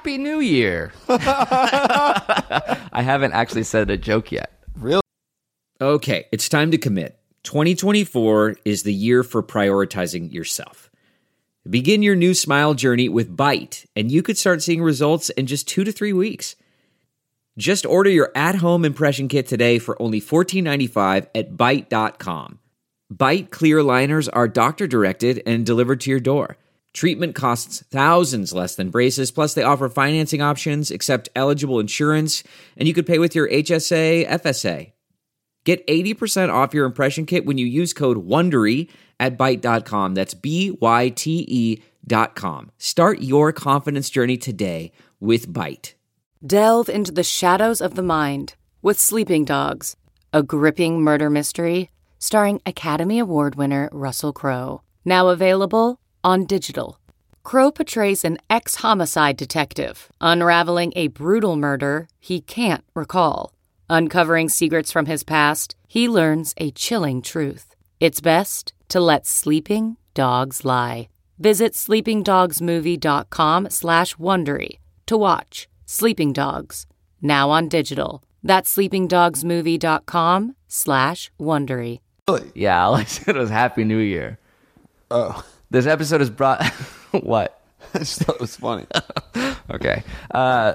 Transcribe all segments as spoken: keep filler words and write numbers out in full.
Happy New Year. I haven't actually said a joke yet. Really? Okay, it's time to commit. twenty twenty-four is the year for prioritizing yourself. Begin your new smile journey with Byte, and you could start seeing results in just two to three weeks. Just order your at-home impression kit today for only fourteen ninety-five at byte dot com. Byte clear aligners are doctor-directed and delivered to your door. Treatment costs thousands less than braces, plus they offer financing options, accept eligible insurance, and you could pay with your H S A, F S A. Get eighty percent off your impression kit when you use code WONDERY at byte dot com. That's B Y T E dot com. Start your confidence journey today with Byte. Delve into the shadows of the mind with Sleeping Dogs, a gripping murder mystery starring Academy Award winner Russell Crowe. Now available on digital. Crowe portrays an ex-homicide detective unraveling a brutal murder he can't recall. Uncovering secrets from his past, he learns a chilling truth. It's best to let sleeping dogs lie. Visit sleepingdogsmovie.com slash Wondery to watch Sleeping Dogs, now on digital. That's sleepingdogsmovie.com slash Wondery. Really? Yeah, all I said was Happy New Year. Oh. This episode is brought... What? I just thought it was funny. Okay. Uh,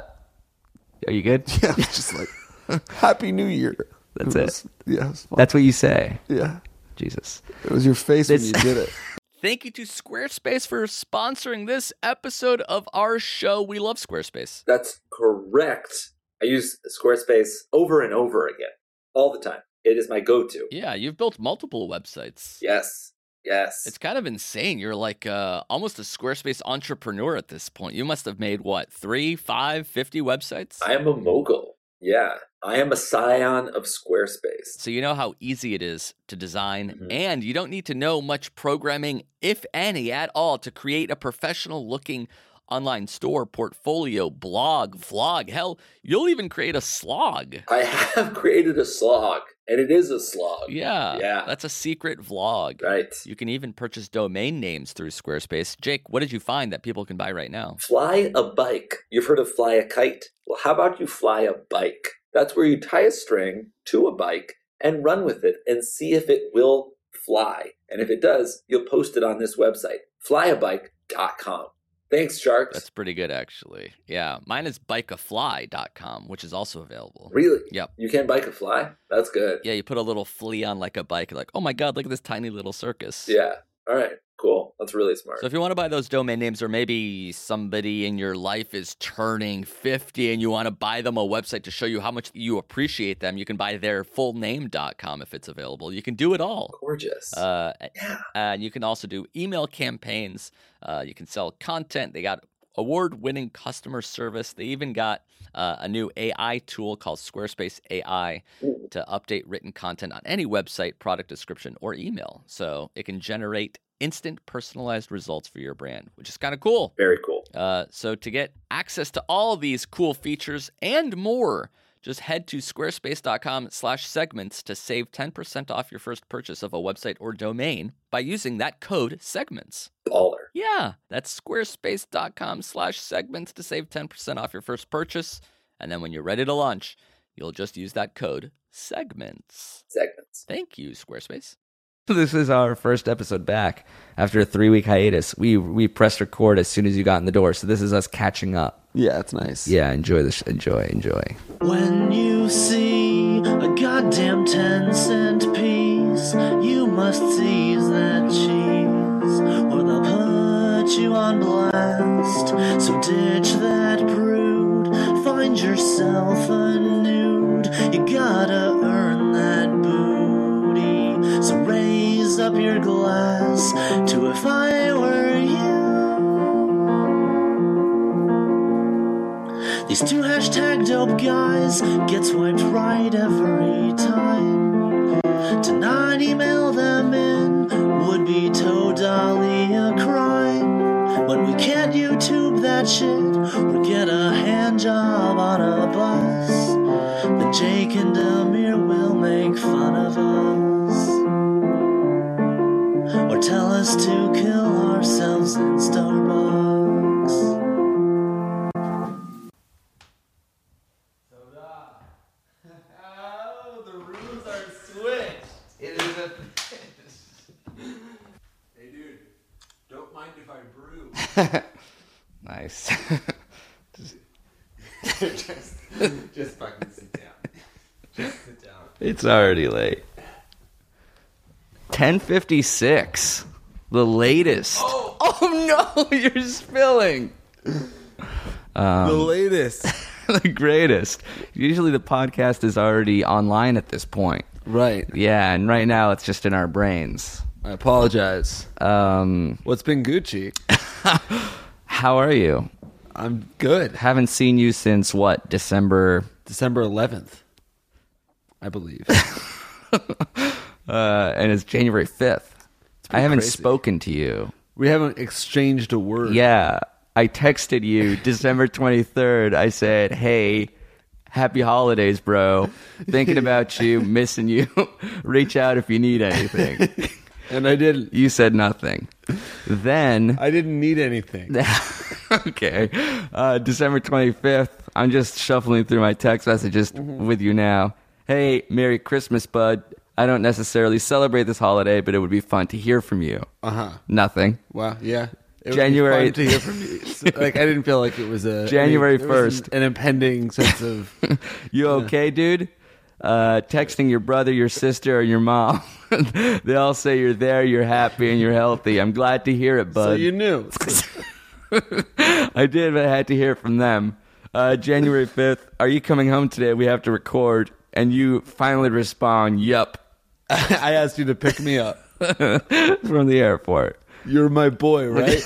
are you good? Yeah, it's just like... Happy New Year. That's it. it. Was, yeah, it was fun. That's what you say. Yeah. Jesus. It was your face This- when you did it. Thank you to Squarespace for sponsoring this episode of our show. We love Squarespace. That's correct. I use Squarespace over and over again, all the time. It is my go-to. Yeah, you've built multiple websites. Yes. Yes. It's kind of insane. You're like uh, almost a Squarespace entrepreneur at this point. You must have made, what, three, five, fifty websites? I am a mogul. Yeah. I am a scion of Squarespace. So you know how easy it is to design, Mhm. and you don't need to know much programming, if any, at all, to create a professional-looking online store, portfolio, blog, vlog. Hell, you'll even create a slog. I have created a slog, and it is a slog. Yeah, Yeah. that's a secret vlog. Right. You can even purchase domain names through Squarespace. Jake, what did you find that people can buy right now? Fly a bike. You've heard of fly a kite? Well, how about you fly a bike? That's where you tie a string to a bike and run with it and see if it will fly. And if it does, you'll post it on this website, fly a bike dot com. Thanks, Sharks. That's pretty good, actually. Yeah, mine is bike a fly dot com, which is also available. Really? Yep. You can bike a fly? That's good. Yeah, you put a little flea on like a bike, like, oh my god, look at this tiny little circus. Yeah. All right. Cool. That's really smart. So if you want to buy those domain names, or maybe somebody in your life is turning fifty and you want to buy them a website to show you how much you appreciate them, you can buy their full name dot com if it's available. You can do it all. Gorgeous. Uh, yeah. and you can also do email campaigns. Uh, you can sell content. They got award-winning customer service. They even got uh, a new A I tool called Squarespace A I Ooh. to update written content on any website, product description, or email. So it can generate instant personalized results for your brand, which is kind of cool. Very cool. Uh, so to get access to all of these cool features and more, just head to squarespace.com slash segments to save ten percent off your first purchase of a website or domain by using that code segments. Baller. Yeah, that's squarespace.com slash segments to save ten percent off your first purchase. And then when you're ready to launch, you'll just use that code segments. Segments. Thank you, Squarespace. This is our first episode back after a three-week hiatus. We we pressed record as soon as you got in the door, so this is us catching up. Yeah, it's nice. Yeah, enjoy this. Enjoy, enjoy. When you see a goddamn ten cent piece, you must seize that cheese, or they'll put you on blast. So ditch that brood, find yourself a nude. You gotta earn that booty. So raise up your glass to if I were you. These two hashtag dope guys get swiped right every time. To not email them in would be totally a crime. When we can't YouTube that shit or get a hand job on a bus, then Jake and Amir will make fun of us. Or tell us to kill ourselves in Starbucks. Nice. just, just fucking sit down. Just sit down. It's already late. ten fifty-six. The latest. Oh, oh no, you're spilling. Um, The latest. the greatest. Usually the podcast is already online at this point. Right. Yeah, and right now it's just in our brains. I apologize. Um, What's been Gucci? how are you? I'm good. Haven't seen you since what? December. December eleventh, I believe. Uh, and it's January fifth. I haven't crazy. spoken to you. We haven't exchanged a word. Yeah, I texted you December twenty-third. I said, hey, happy holidays, bro. Thinking about you, missing you. Reach out if you need anything. And I didn't. You said nothing. Then, I didn't need anything. okay, uh, December twenty-fifth, I'm just shuffling through my text messages with you now. Hey, Merry Christmas, bud. I don't necessarily celebrate this holiday, but it would be fun to hear from you. Uh-huh. Nothing. Wow, yeah. It January- would be fun to hear from you. So, like, I didn't feel like it was a... January I mean, there was first. An, an impending sense of... You okay, dude? Uh, texting your brother, your sister, or your mom. They all say you're there, you're happy, and you're healthy. I'm glad to hear it, bud. So you knew. I did, but I had to hear it from them. Uh, January fifth, are you coming home today? We have to record. And you finally respond, yup, I asked you to pick me up. from the airport. You're my boy, right?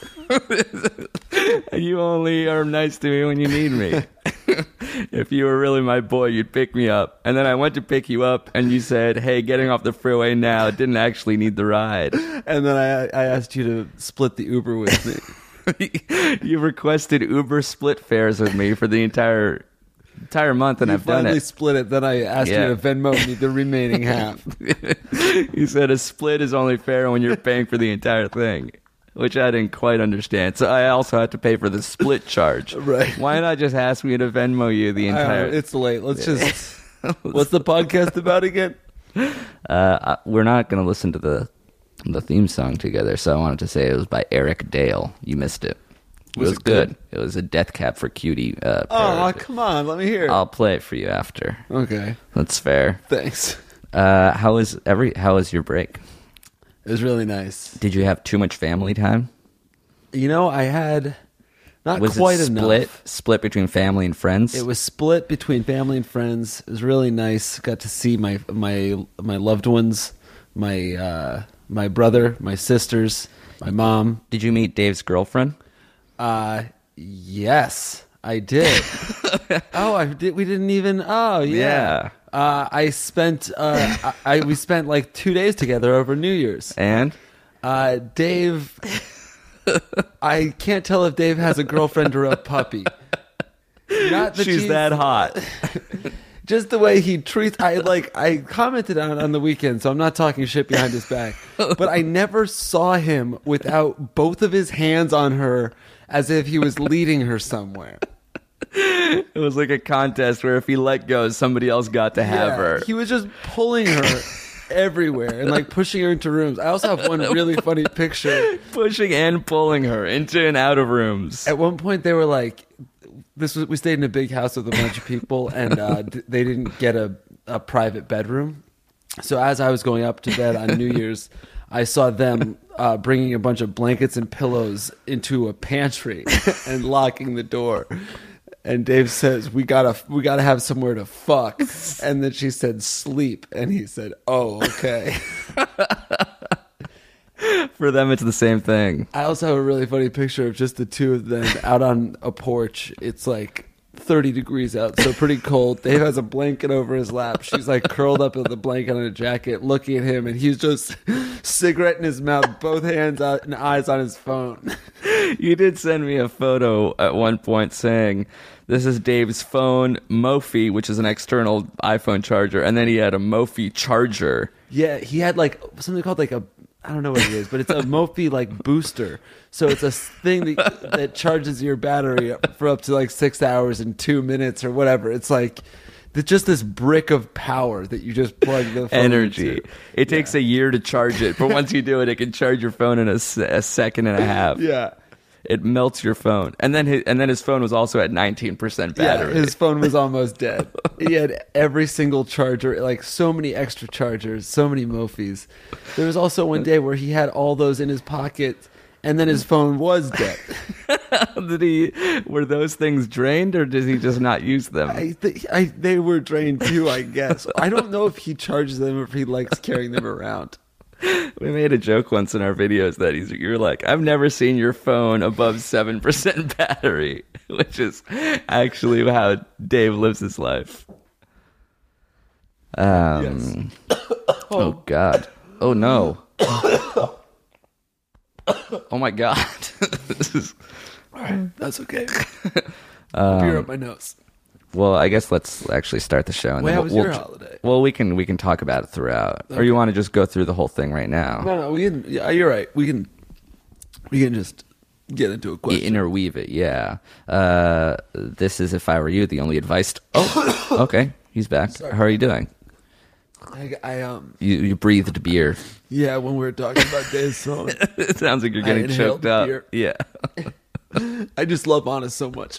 You only are nice to me when you need me. If you were really my boy, you'd pick me up. And then I went to pick you up, and you said, hey, getting off the freeway now, didn't actually need the ride. And then I, I asked you to split the Uber with me. You requested Uber split fares with me for the entire entire month, and You I've done finally it. split it. Then I asked Yeah. you to Venmo me the remaining half. You said a split is only fair when you're paying for the entire thing, which I didn't quite understand. So I also had to pay for the split charge. Right. Why not just ask me to Venmo you the I don't entire... know, it's late. Let's just... What's the podcast about again? Uh, we're not going to listen to the the theme song together, so I wanted to say it was by Eric Dale. You missed it. It was, Was it good? good. It was a Death Cab for Cutie. Uh, Oh, parody. come on. Let me hear it. I'll play it for you after. Okay. That's fair. Thanks. Uh, how was every? How was your break? It was really nice. Did you have too much family time? You know, I had not Was quite it split? enough. Split between family and friends? It was split between family and friends. It was really nice. Got to see my my my loved ones, my uh, my brother, my sisters, my mom. Did you meet Dave's girlfriend? Uh, yes, I did. oh, I did. We didn't even. Oh, yeah. Yeah. Uh, I spent. Uh, I, I we spent like two days together over New Year's. And Uh, Dave. I can't tell if Dave has a girlfriend or a puppy. Not that she's that hot. Just the way he treats. I like. I commented on on the weekend, so I'm not talking shit behind his back. But I never saw him without both of his hands on her, as if he was leading her somewhere. It was like a contest where if he let go, somebody else got to have Yeah, her. He was just pulling her everywhere and like pushing her into rooms. I also have one really funny picture. Pushing and pulling her into and out of rooms. At one point, they were like, "This was we stayed in a big house with a bunch of people, and uh, d- they didn't get a, a private bedroom. So as I was going up to bed on New Year's, I saw them uh, bringing a bunch of blankets and pillows into a pantry and locking the door." And Dave says, "We gotta, we gotta have somewhere to fuck." And then she said, "Sleep." And he said, "Oh, okay." For them, it's the same thing. I also have a really funny picture of just the two of them out on a porch. It's like thirty degrees out, so pretty cold. Dave has a blanket over his lap. She's like curled up with a blanket on a jacket, looking at him, and he's just cigarette in his mouth, both hands out and eyes on his phone. You did send me a photo at one point saying, this is Dave's phone, Mophie, which is an external iPhone charger, and then he had a Mophie charger. Yeah, he had like something called like a, I don't know what it is, but it's a Mophie like booster. So it's a thing that, that charges your battery for up to like six hours and two minutes or whatever. It's like it's just this brick of power that you just plug the phone Energy. into. It takes a year to charge it, but once you do it, it can charge your phone in a, se- a second and a half. Yeah. it melts your phone. And then his, and then his phone was also at nineteen percent battery. Yeah, his phone was almost dead. He had every single charger, like so many extra chargers, so many Mofis. There was also one day where he had all those in his pocket, and then his phone was dead. Did he? Were those things drained, or did he just not use them? I, th- I they were drained too, I guess. I don't know if he charges them or if he likes carrying them around. We made a joke once in our videos that he's, you're like, I've never seen your phone above seven percent battery, which is actually how Dave lives his life. Um, yes. Oh, God. Oh, no. Oh, my God. This is... All right, that's okay. Um, Beer up my nose. Well, I guess let's actually start the show. And Well, then how we'll, was we'll, your holiday? Well, we can we can talk about it throughout, or you want to just go through the whole thing right now? No, no, we can. Yeah, you're right. We can. We can just get into a question. Interweave it, yeah. Uh, this is If I Were You, the only advice. To- oh, okay, he's back. Sorry. How are you doing? I, I um. You you breathed beer. Yeah, when we were talking about Dave's song, It sounds like you're I getting inhaled choked up. beer. Yeah. I just love Honest so much.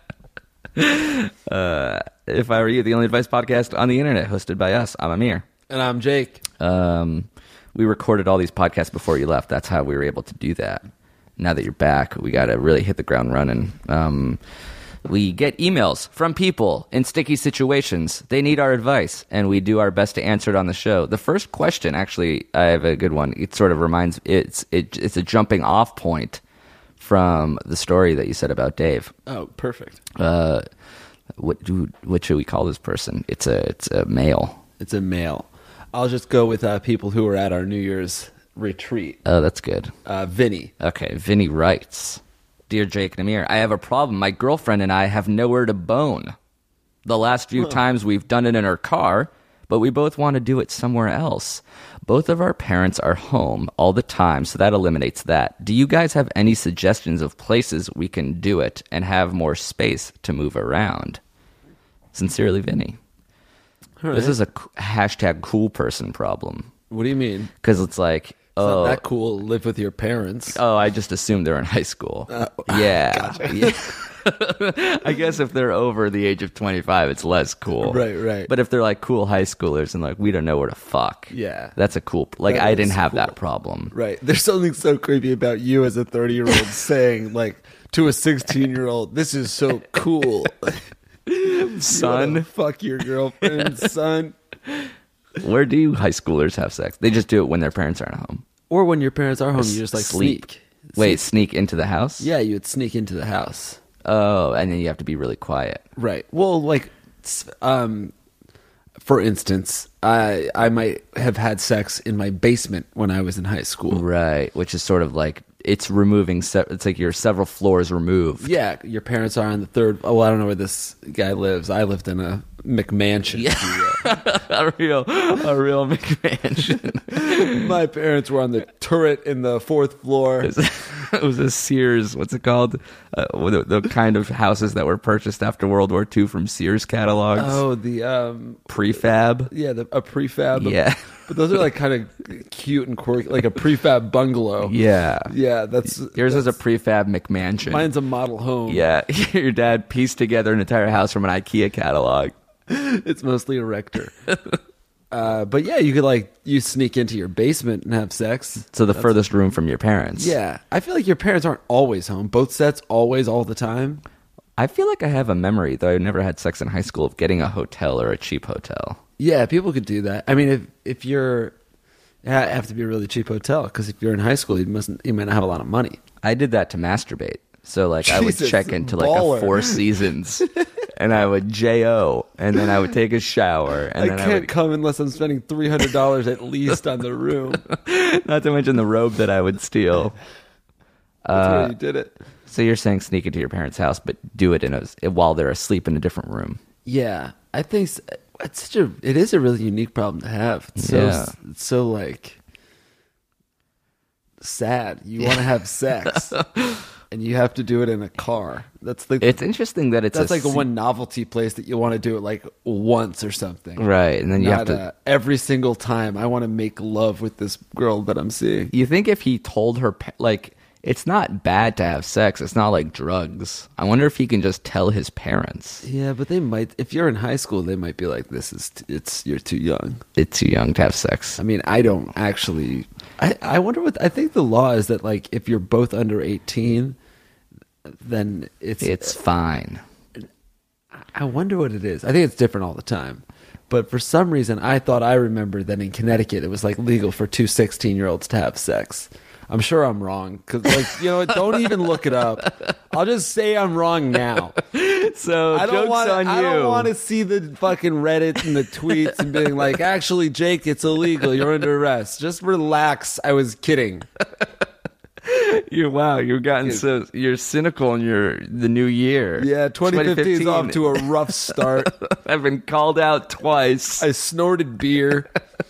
Uh, If I Were You, the only advice podcast on the internet, hosted by us. I'm Amir. And I'm Jake. Um, we recorded all these podcasts before you left. That's how we were able to do that. Now that you're back, we got to really hit the ground running. Um, we get emails from people in sticky situations. They need our advice, and we do our best to answer it on the show. The first question, actually, I have a good one. It sort of reminds it's it, it's a jumping off point from the story that you said about Dave. Oh, perfect. Uh, what do what should we call this person? It's a it's a male. It's a male. I'll just go with uh, people who were at our New Year's retreat. Oh, that's good. Uh, Vinny. Okay, Vinny writes, Dear Jake and Amir, I have a problem. My girlfriend and I have nowhere to bone. The last few huh. times we've done it in her car, but we both want to do it somewhere else. Both of our parents are home all the time, so that eliminates that. Do you guys have any suggestions of places we can do it and have more space to move around? Sincerely, Vinny. Right. This is a hashtag cool person problem. What do you mean? Because it's like, It's oh, not that cool. Live with your parents. oh, I just assumed they're in high school. Uh, yeah. gotcha. yeah. I guess if they're over the age of twenty-five, it's less cool. Right, right. But if they're like cool high schoolers and like, we don't know where to fuck. Yeah. That's a cool, like, That I is didn't have cool. that problem. Right. There's something so creepy about you as a thirty-year-old saying, like, to a sixteen-year-old, this is so cool. Son, Fuck your girlfriend, son. where do you high schoolers have sex? They just do it when their parents aren't home. Or when your parents are home, you just like Sleep. sneak. Wait, sneak into the house? Yeah, you would sneak into the house. Oh, and then you have to be really quiet. Right. Well, like, s- um, for instance, I I might have had sex in my basement when I was in high school. Right, which is sort of like, it's removing, se- it's like you're several floors removed. Yeah, your parents are on the third. Oh, well, I don't know where this guy lives. I lived in a McMansion. Yeah. if you will. a real, a real McMansion. My parents were on the turret in the fourth floor. It was, it was a Sears, what's it called? Uh, the, the kind of houses that were purchased after World War Two from Sears catalogs. Oh, the um, Prefab. yeah, the, a prefab. Yeah. But those are like kind of cute and quirky, like a prefab bungalow. Yeah. Yeah, that's Yours is a that's- prefab McMansion. Mine's a model home. Yeah. Your dad pieced together an entire house from an IKEA catalog. It's mostly a rector. uh, but yeah, you could like you sneak into your basement and have sex. So the furthest room from your parents. Yeah, I feel like your parents aren't always home. Both sets always, all the time. I feel like I have a memory, though I never had sex in high school, of getting a hotel or a cheap hotel. Yeah, people could do that. I mean, if if you're, yeah, it have to be a really cheap hotel because if you're in high school, you mustn't, you might not have a lot of money. I did that to masturbate. So like I would Jesus, check into like baller. a Four Seasons, and I would J O, and then I would take a shower, and I then can't I would, come unless I'm spending three hundred dollars at least on the room. not to mention the robe that I would steal. That's Uh, where you did it. So you're saying sneak into your parents' house, but do it in a while they're asleep in a different room. Yeah, I think s- it's such a. It is a really unique problem to have. It's so Yeah. it's so like sad. You want to have sex, and you have to do it in a car. That's like It's interesting that it's that's a like a se- one novelty place that you want to do it like once or something. right, and then you Not have to. uh, every single time I want to make love with this girl that I'm seeing. You think if he told her, pa- like, It's not bad to have sex. It's not like drugs. I wonder if he can just tell his parents. Yeah, but they might. If you're in high school, they might be like, "This is t- it's you're too young." It's too young to have sex. I mean, I don't actually. I I wonder what I think the law is that like if you're both under eighteen, then it's It's fine. I wonder what it is. I think it's different all the time. But for some reason, I thought I remembered that in Connecticut, it was like legal for two sixteen-year-olds to have sex. I'm sure I'm wrong. Because, like, you know, don't even look it up. I'll just say I'm wrong now. So, I don't joke's want on you. I don't want to see the fucking Reddit and the tweets and being like, actually, Jake, it's illegal. You're under arrest. Just relax. I was kidding. You wow, you've gotten so you're cynical in your the new year. Yeah, twenty fifteen is off to a rough start. I've been called out twice. I snorted beer.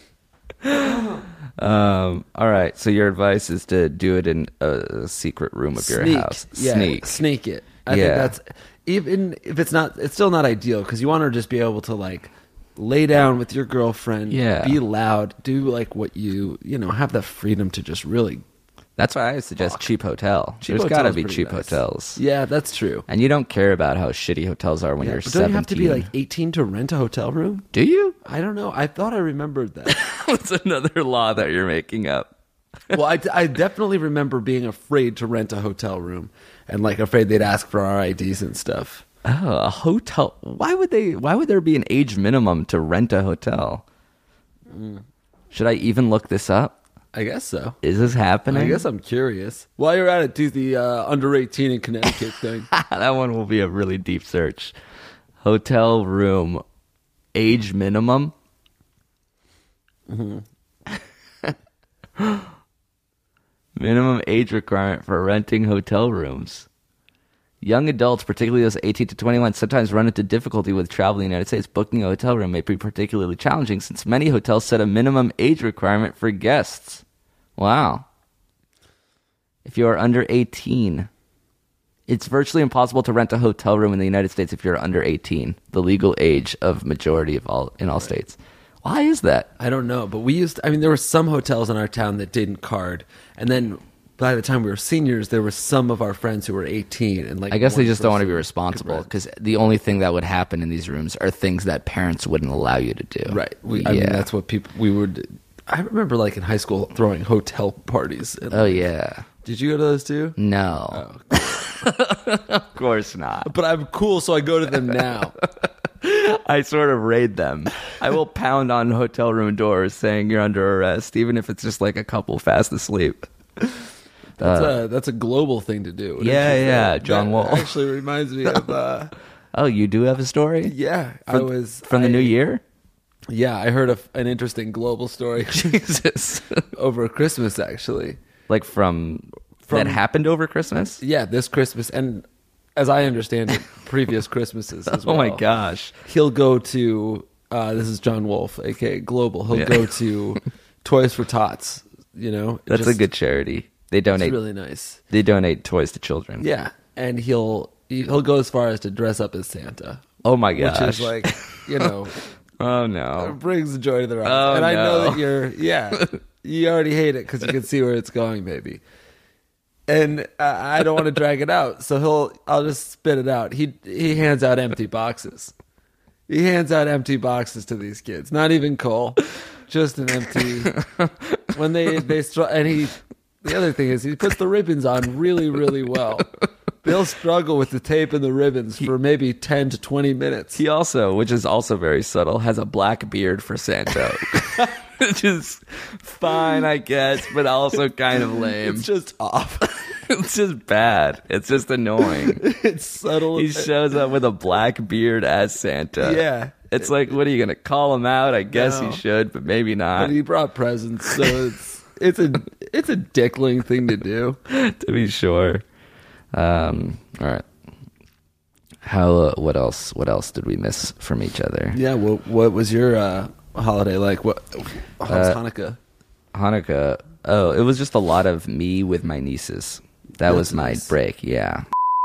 Um, all right, so your advice is to do it in a secret room of your Sneak. house. Yeah, Sneak. sneak it. I Yeah. think that's even if it's not. It's still not ideal because you want to just be able to like lay down with your girlfriend. Yeah. Be loud. Do like what you you know have the freedom to just really. That's why I suggest cheap hotel. Cheap There's got to hotel's be pretty cheap nice. hotels. Yeah, that's true. And you don't care about how shitty hotels are when Yeah, you're but seventeen. don't you have to be like eighteen to rent a hotel room? Do you? I don't know. I thought I remembered that. That's another law that you're making up. Well, I, I definitely remember being afraid to rent a hotel room and like afraid they'd ask for our I Ds and stuff. Oh, a hotel. Why would they? Why would there be an age minimum to rent a hotel? Mm. Should I even look this up? I guess so. Is this happening? I guess I'm curious. While you're at it, do the uh, under eighteen in Connecticut thing. That one will be a really deep search. Hotel room age minimum. Mm-hmm. Minimum age requirement for renting hotel rooms. Young adults, particularly those eighteen to twenty-one, sometimes run into difficulty with traveling in the United States. Booking a hotel room may be particularly challenging since many hotels set a minimum age requirement for guests. Wow. If you are under eighteen, it's virtually impossible to rent a hotel room in the United States if you're under eighteen, the legal age of majority of all in all states. Why is that? I don't know, but we used to, I mean, there were some hotels in our town that didn't card. And then by the time we were seniors, there were some of our friends who were eighteen. And like, I guess they one just don't want to be person responsible could rent. because the only thing that would happen in these rooms are things that parents wouldn't allow you to do. Right. We, yeah. I mean, that's what people, we would, I remember like in high school throwing hotel parties. And, Oh, like, yeah. Did you go to those too? No. Oh. Of course not. But I'm cool, so I go to them now. I sort of raid them. I will pound on hotel room doors saying you're under arrest, even if it's just like a couple fast asleep. That's a that's a global thing to do. Yeah, yeah, John That Wolfe. actually reminds me of uh, Oh, you do have a story? yeah. I From- was From the I- new year? Yeah, I heard of an interesting global story Jesus. over Christmas. Actually, Like from, From- that happened over Christmas? yeah, this Christmas, and as I understand it, previous Christmases as well. Oh my gosh. He'll go to uh, this is John Wolfe, aka Global. He'll Yeah. go to Toys for Tots. You know, That's Just- a good charity. They It's donate really nice. they donate toys to children. Yeah, and he'll he'll go as far as to dress up as Santa, Oh my gosh. which is like, you know, Oh it no. brings the joy to their eyes. Oh, and I know no. that you're, yeah, you already hate it because you can see where it's going, baby. And uh, I don't want to drag it out, so he'll. I'll just spit it out. He he hands out empty boxes. He hands out empty boxes to these kids. Not even coal, just an empty. When they they str- and he. The other thing is he puts the ribbons on really really well. They'll struggle with the tape and the ribbons for maybe ten to twenty minutes. He also, which is also very subtle, has a black beard for Santa. Which is fine, I guess, but also kind of lame. It's just off. It's just bad. It's just annoying. It's subtle. He shows up with a black beard as Santa. Yeah. It's like, what are you going to call him out? I guess No. he should, but maybe not. But he brought presents, so it's it's a it's a dickling thing to do. To be sure. Um, all right. How, uh, what else, what else did we miss from each other? Yeah. What what was your uh, holiday like? What how's Uh, Hanukkah? Hanukkah. Oh, it was just a lot of me with my nieces. That was That's my nice. break. Yeah.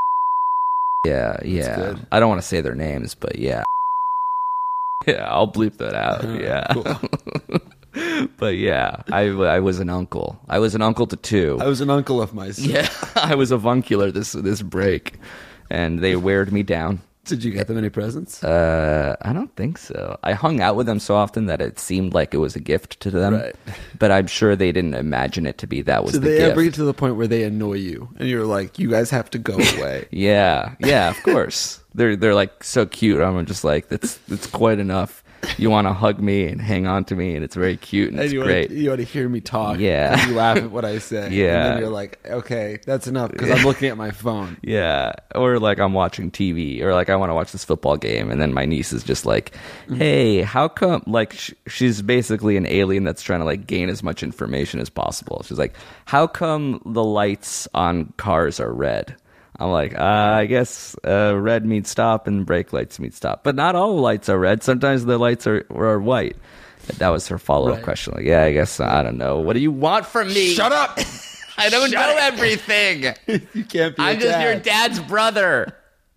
Yeah, yeah. good. I don't want to say their names, but yeah. Yeah, I'll bleep that out. Yeah. Cool. But yeah, I, I was an uncle. I was an uncle to two. I was an uncle of myself. Yeah, I was avuncular this this break, and they weared me down. Did you get them any presents? Uh, I don't think so. I hung out with them so often that it seemed like it was a gift to them. Right. But I'm sure they didn't imagine it to be that was Did the they gift. ever get to the point where they annoy you and you're like, you guys have to go away? Yeah, yeah, of course. they're they're like so cute. I'm just like, that's that's quite enough. You want to hug me and hang on to me, and it's very cute and, And it's you great. Want to, you want to hear me talk. Yeah. And you laugh at what I say. Yeah. And then you're like, okay, that's enough because I'm looking at my phone. Yeah, or like I'm watching T V, or like I want to watch this football game, and then my niece is just like, "Hey, how come?" Like sh- she's basically an alien that's trying to like gain as much information as possible. She's like, "How come the lights on cars are red?" I'm like, uh, I guess uh, red means stop and brake lights mean stop, but not all lights are red. Sometimes the lights are are white. That was her follow up Right. question. Like, yeah, I guess I don't know. What do you want from me? Shut up! I don't Know know. everything. You can't be I'm a just your dad. dad's brother.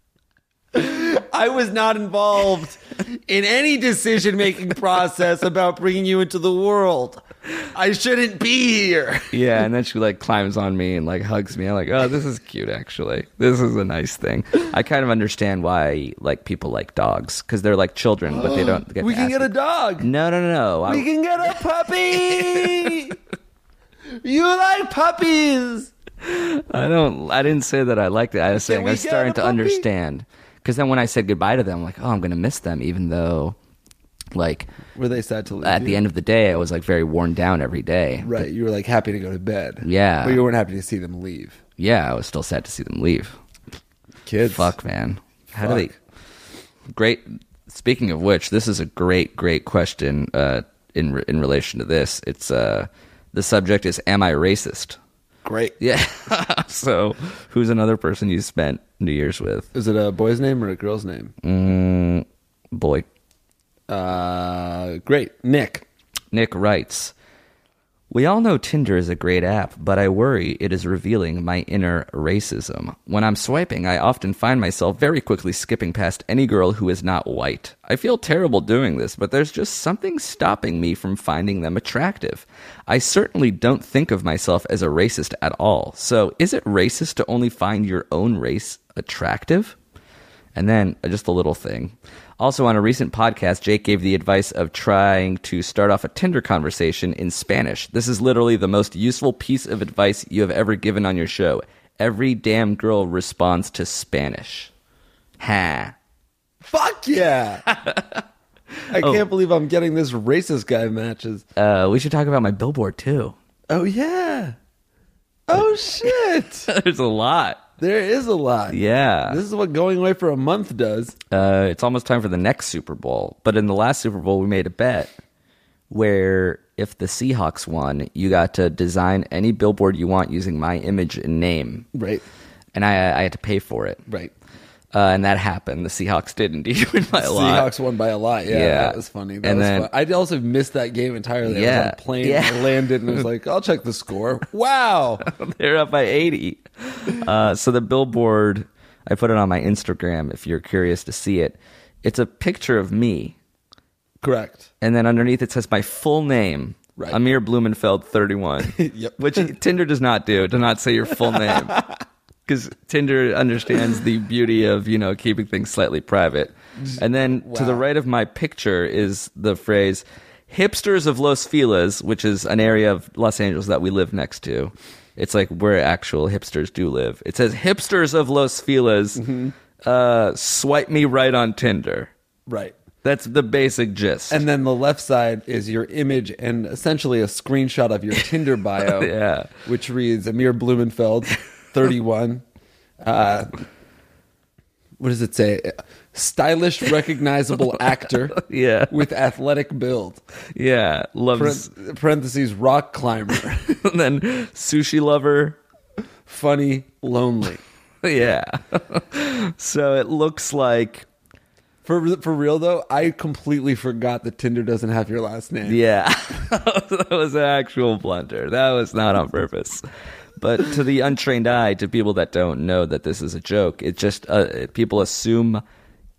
I was not involved in any decision-making process about bringing you into the world. I shouldn't be here. Yeah, and then she like climbs on me and like hugs me. I'm like, oh, this is cute. Actually, this is a nice thing. I kind of understand why like people like dogs because they're like children, but they don't get. We to can ask get a you- dog. No, no, no, no. I- We can get a puppy. You like puppies. I don't. I didn't say that I liked it. I was saying we I'm get starting a to puppy? understand. Because then when I said goodbye to them, I'm like, oh, I'm gonna miss them, even though, like, Were they sad to leave at you? the end of the day, I was like very worn down every day. Right, you were like happy to go to bed. Yeah. But you weren't happy to see them leave. Yeah, I was still sad to see them leave. Kids. Fuck, man. How do Fuck. they? Great. Speaking of which, this is a great, great question. Uh, in re- in relation to this, it's uh, the subject is, am I racist? Great. Yeah. So, who's another person you spent New Year's with? Is it a boy's name or a girl's name? Mm, boy. Uh, great. Nick. Nick writes, we all know Tinder is a great app, but I worry it is revealing my inner racism. When I'm swiping, I often find myself very quickly skipping past any girl who is not white. I feel terrible doing this, but there's just something stopping me from finding them attractive. I certainly don't think of myself as a racist at all. So is it racist to only find your own race attractive? And then uh, just a little thing. Also, on a recent podcast, Jake gave the advice of trying to start off a Tinder conversation in Spanish. This is literally the most useful piece of advice you have ever given on your show. Every damn girl responds to Spanish. Ha. Fuck yeah. I can't believe I'm getting this racist guy matches. Uh, we should talk about my billboard, too. Oh, yeah. Oh, shit. There's a lot. There is a lot. Yeah. This is what going away for a month does. Uh, it's almost time for the next Super Bowl. But in the last Super Bowl, we made a bet where if the Seahawks won, you got to design any billboard you want using my image and name. Right. And I, I had to pay for it. Right. Uh, and that happened. The Seahawks did indeed win by a lot. Seahawks won by a lot. Yeah, Yeah. that was funny. That And was then- fun. I also missed that game entirely. I Yeah. was on a plane. Yeah. I landed and was like, I'll check the score. Wow. They're up by eighty. Uh, so the billboard, I put it on my Instagram if you're curious to see it. It's a picture of me. Correct. And then underneath it says my full name. Right. Amir Blumenfeld, thirty-one. Yep. Which Tinder does not do. It does not say your full name. Because Tinder understands the beauty of, you know, keeping things slightly private. And then to the Wow. right of my picture is the phrase, hipsters of Los Feliz, which is an area of Los Angeles that we live next to. It's like where actual hipsters do live. It says, hipsters of Los Feliz, Mm-hmm. uh, swipe me right on Tinder. Right. That's the basic gist. And then the left side is your image and essentially a screenshot of your Tinder bio. Yeah. Which reads Amir Blumenfeld, thirty-one. Uh, what does it say? Stylish, recognizable actor Yeah. with athletic build. Yeah. Loves, Paren- Parentheses, rock climber. and then sushi lover. Funny, lonely. Yeah. So it looks like, For for real though, I completely forgot that Tinder doesn't have your last name. yeah, that was an actual blunder. That was not on purpose. But to the untrained eye, to people that don't know that this is a joke, it just, uh, people assume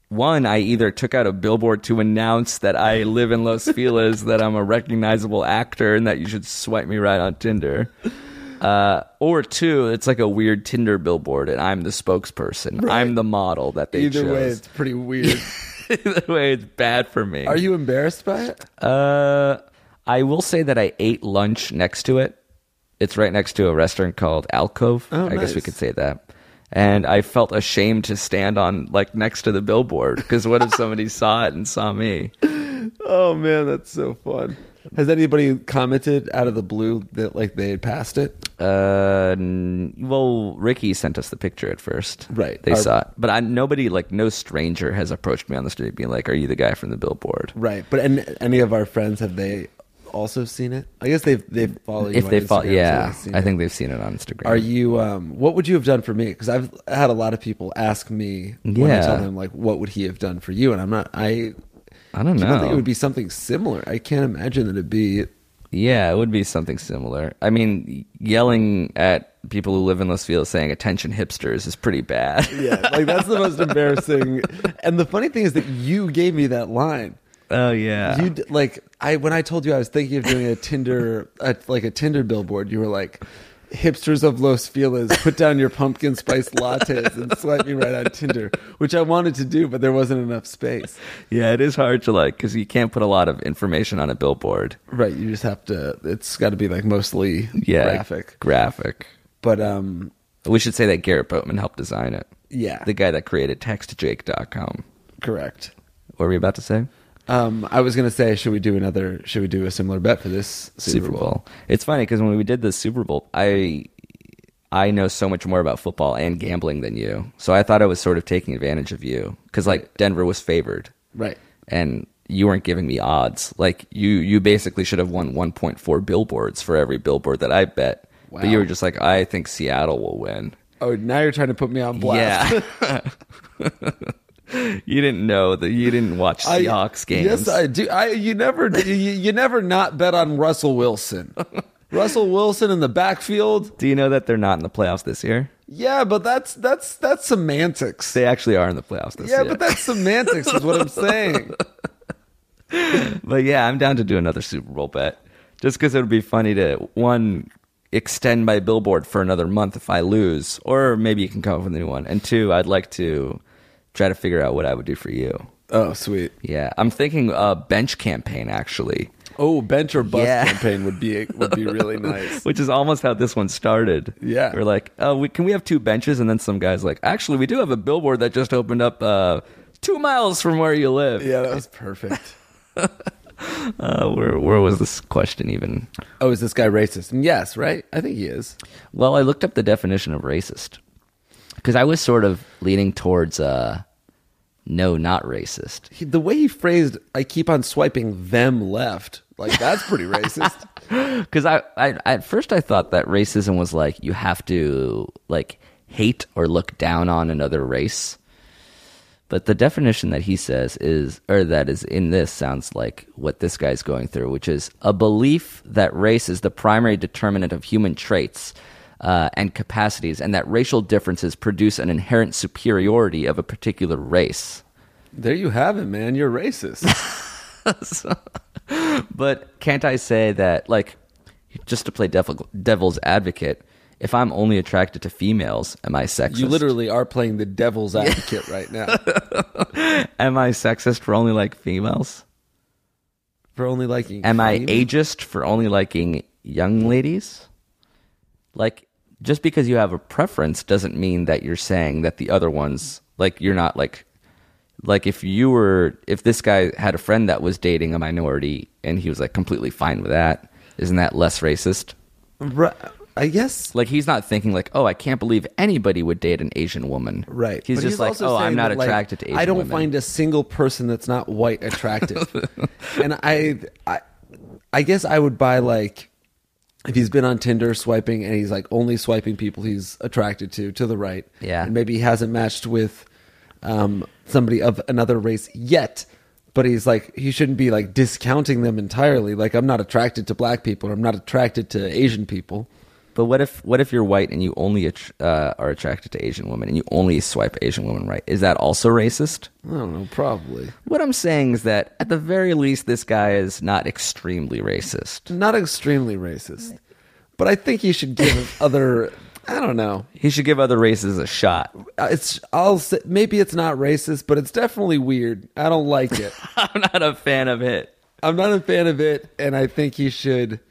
one, I either took out a billboard to announce that I live in Los Feliz, that I'm a recognizable actor, and that you should swipe me right on Tinder. Uh, or two, it's like a weird Tinder billboard, and I'm the spokesperson. Right. I'm the model that they Either chose. way, it's pretty weird. Either way, it's bad for me. Are you embarrassed by it? Uh, I will say that I ate lunch next to it. It's right next to a restaurant called Alcove. Oh, I guess we nice. could say that. And I felt ashamed to stand on, like, next to the billboard, because what if somebody saw it and saw me? Oh man, that's so fun. Has anybody commented out of the blue that like they had passed it? Uh, n- well, Ricky sent us the picture at first. Right. They Our- saw it. But I, nobody, like, no stranger has approached me on the street being like, are you the guy from the billboard? Right. But and any of our friends, have they also seen it? I guess they've they've followed you If on they follow, Instagram, so yeah, they've seen I it. think they've seen it on Instagram. Are you? Um, what would you have done for me? Because I've had a lot of people ask me when I Yeah. tell them like, what would he have done for you? And I'm not. I. I don't do you know. think it would be something similar? I can't imagine that it'd be. Yeah, it would be something similar. I mean, yelling at people who live in Los Feliz saying "attention hipsters" is pretty bad. Yeah, like that's the most embarrassing. And the funny thing is that you gave me that line. Oh yeah. You d- like I when I told you I was thinking of doing a Tinder, a, like a Tinder billboard. You were like, "Hipsters of Los Feliz, put down your pumpkin spice lattes and swipe me right on Tinder," which I wanted to do, but there wasn't enough space. Yeah, it is hard to like because you can't put a lot of information on a billboard. Right, you just have to. It's got to be like mostly Yeah, graphic. Graphic. But um, We should say that Garrett Boatman helped design it. yeah, The guy that created text jake dot com. correct. What were we about to say? Um, I was gonna say, should we do another? Should we do a similar bet for this Super, Super Bowl. It's funny because when we did the Super Bowl, I I know so much more about football and gambling than you. So I thought I was sort of taking advantage of you because like Denver was favored, Right. and you weren't giving me odds. Like you you basically should have won one point four billboards for every billboard that I bet. Wow. But you were just like, I think Seattle will win. Oh, now you're trying to put me on blast. Yeah. You didn't know that you didn't watch I- Seahawks games. Yes, I do. I you never you, you never not bet on Russell Wilson. Russell Wilson in the backfield. Do you know that they're not in the playoffs this year? Yeah, but that's that's that's semantics. They actually are in the playoffs this Yeah, year. but that's semantics is what I'm saying. But yeah, I'm down to do another Super Bowl bet. Just because it would be funny to, one, extend my billboard for another month if I lose, or maybe you can come up with a new one. And two, I'd like to try to figure out what I would do for you. Oh, sweet. Yeah, I'm thinking a bench campaign, actually, Oh, bench or bust Yeah. campaign would be would be really nice. which is almost how this one started. Yeah. We're like, oh, we, can we have two benches? And then some guy's like, actually, we do have a billboard that just opened up uh, two miles from where you live. Yeah, that was perfect. Uh, where, where was this question even? Oh, is this guy racist? And yes, right? I think he is. Well, I looked up the definition of racist because I was sort of leaning towards uh, no, not racist. He, the way he phrased, I keep on swiping them left. Like, that's pretty racist. Because I, I, at first I thought that racism was like you have to like hate or look down on another race. But the definition that he says is, or that is in this, sounds like what this guy's going through, which is a belief that race is the primary determinant of human traits uh, and capacities, and that racial differences produce an inherent superiority of a particular race. There you have it, man. You're racist. But can't I say that, like, just to play devil, devil's advocate, if I'm only attracted to females, am I sexist? You literally are playing the devil's advocate right now. Am I sexist for only like females? For only liking. Am I female- ageist for only liking young ladies? Like, just because you have a preference doesn't mean that you're saying that the other ones, like, you're not like, like if you were, if this guy had a friend that was dating a minority and he was like completely fine with that, isn't that less racist? Right. I guess. Like, he's not thinking like, oh, I can't believe anybody would date an Asian woman. Right. He's But just like, also oh, I'm saying not that, like, attracted to Asian I don't women. find a single person that's not white attractive. And I, I, I guess I would buy like, if he's been on Tinder swiping and he's like only swiping people he's attracted to, to the right. Yeah. And maybe he hasn't matched with um, somebody of another race yet. But he's like, he shouldn't be like discounting them entirely. Like, I'm not attracted to black people or I'm not attracted to Asian people. But what if what if you're white and you only att- uh, are attracted to Asian women and you only swipe Asian women right? Is that also racist? I don't know, probably. What I'm saying is that at the very least, this guy is not extremely racist. Not extremely racist. But I think you should give other, I don't know. He should give other races a shot. Uh, It's I'll say, maybe it's not racist, but it's definitely weird. I don't like it. I'm not a fan of it. I'm not a fan of it, and I think he should.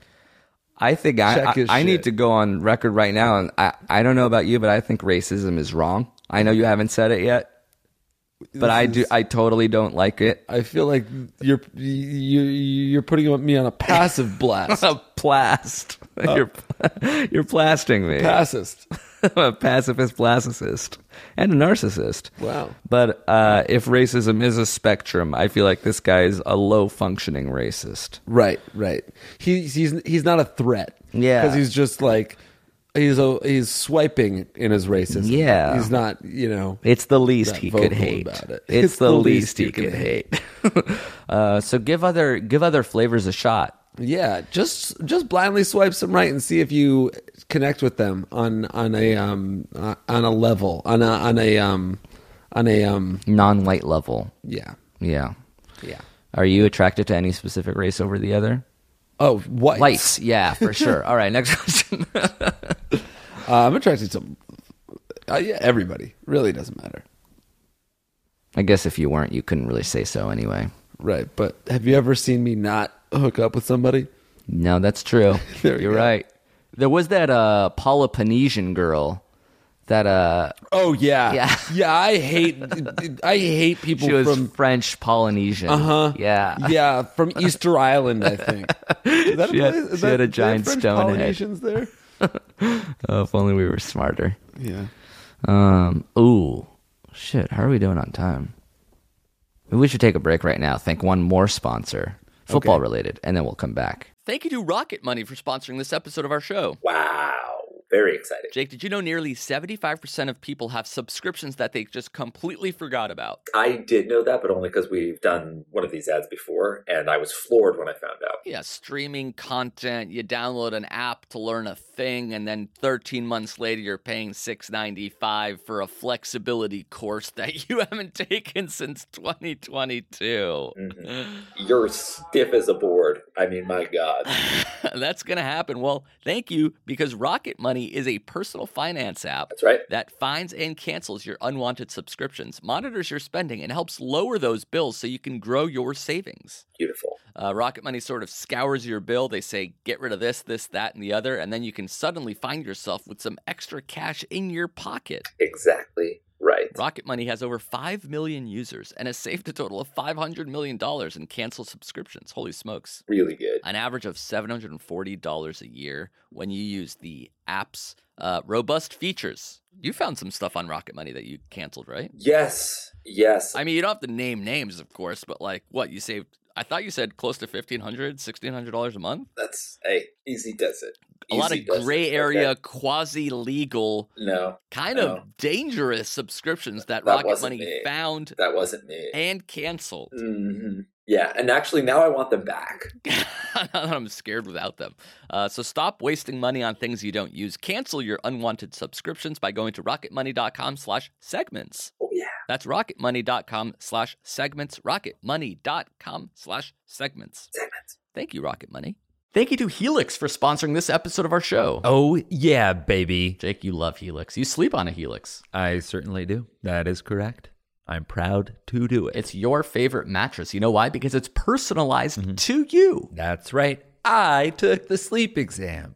I think I, Check I, his I need shit. to go on record right now, and I, I don't know about you, but I think racism is wrong. I know you haven't said it yet, but This I do. is- I totally don't like it. I feel like you're you you're putting me on a passive blast. A plast. You're you're plasting me. Passist. A pacifist blasticist and a narcissist. Wow. But uh, if racism is a spectrum, I feel like this guy is a low functioning racist. Right, right. He, he's he's not a threat. Yeah. because he's just like he's a, he's swiping in his racism. Yeah. he's not. You know, It's the least That he could vocal hate. about it. It's, the, least he could hate. uh, so give other give other flavors a shot. yeah. Just just blindly swipe some right and see if you connect with them on on a um uh, on a level on a on a um on a um Non-white level. yeah Yeah. yeah. Are you attracted to any specific race over the other? Oh, whites. Whites. Yeah, for sure. All right, next question. Uh, I'm attracted to uh, yeah, everybody. Really doesn't matter. I guess if you weren't, you couldn't really say so anyway. Right, but have you ever seen me not hook up with somebody? No, that's true. There we You're go. right. There was that uh, Peloponnesian girl that uh, Oh yeah, Yeah. yeah. I hate, I hate people she was from French Polynesian. uh huh. Yeah. yeah, from Easter Island. I think. Is that She a had- place? Is she that, had a do they have giant French stone head. Polynesians there. Oh, if only we were smarter. Yeah. Um. Ooh. Shit. How are we doing on time? Maybe we should take a break right now. Thank one more sponsor, football Okay. related, and then we'll come back. Thank you to Rocket Money for sponsoring this episode of our show. Wow. Very exciting. Jake, did you know nearly seventy-five percent of people have subscriptions that they just completely forgot about? I did know that, but only because we've done one of these ads before, and I was floored when I found out. Yeah, streaming content, you download an app to learn a thing, and then thirteen months later you're paying six ninety-five for a flexibility course that you haven't taken since twenty twenty-two. Mhm. You're stiff as a board. I mean, my God. That's going to happen. Well, thank you, because Rocket Money is a personal finance app That's right. that finds and cancels your unwanted subscriptions, monitors your spending, and helps lower those bills so you can grow your savings. Beautiful. Uh, Rocket Money sort of scours your bill. They say, get rid of this, this, that, and the other, and then you can suddenly find yourself with some extra cash in your pocket. Exactly right. Rocket Money has over five million users and has saved a total of five hundred million dollars in canceled subscriptions. Holy smokes. Really good. An average of seven hundred forty dollars a year when you use the app's uh, robust features. You found some stuff on Rocket Money that you canceled, right? Yes. Yes. I mean, you don't have to name names, of course, but like, what, you saved, I thought you said close to fifteen hundred dollars, sixteen hundred dollars a month? That's, hey, easy does it. A lot Easy of does gray it. area, Okay. quasi-legal, No, kind No. of dangerous subscriptions that, That Rocket wasn't Money me. found that wasn't me. and canceled. hmm Yeah, and actually now I want them back. I'm scared without them. Uh, so stop wasting money on things you don't use. Cancel your unwanted subscriptions by going to rocketmoney.com slash segments. Oh yeah. That's rocketmoney.com slash segments. Rocketmoney.com slash segments. Segments. Thank you, Rocket Money. Thank you to Helix for sponsoring this episode of our show. Oh, yeah, baby. Jake, you love Helix. You sleep on a Helix. I certainly do. That is correct. I'm proud to do it. It's your favorite mattress. You know why? Because it's personalized Mm-hmm. to you. That's right. I took the sleep exam.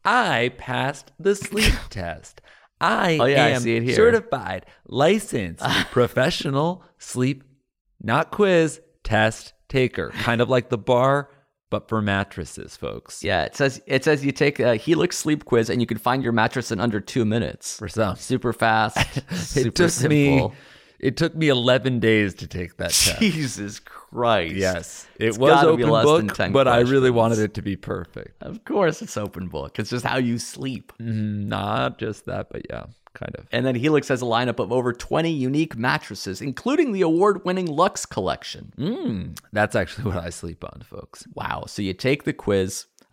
I passed the sleep test. I Oh, yeah, I am see it here. certified, licensed, professional sleep, not quiz, test taker. Kind of like the bar, but for mattresses, folks. Yeah, it says it says you take a Helix sleep quiz and you can find your mattress in under two minutes. For some. Super fast. super It took simple. me it took me eleven days to take that test. Jesus Christ. Yes. It It's was gotta be open less than book, ten but I really questions. wanted it to be perfect. Of course it's open book. It's just how you sleep. Mm, Not just that, but yeah, kind of. And then Helix has a lineup of over twenty unique mattresses, including the award-winning Lux collection. Mm, that's actually what I sleep on, folks. Wow. So you take the quiz.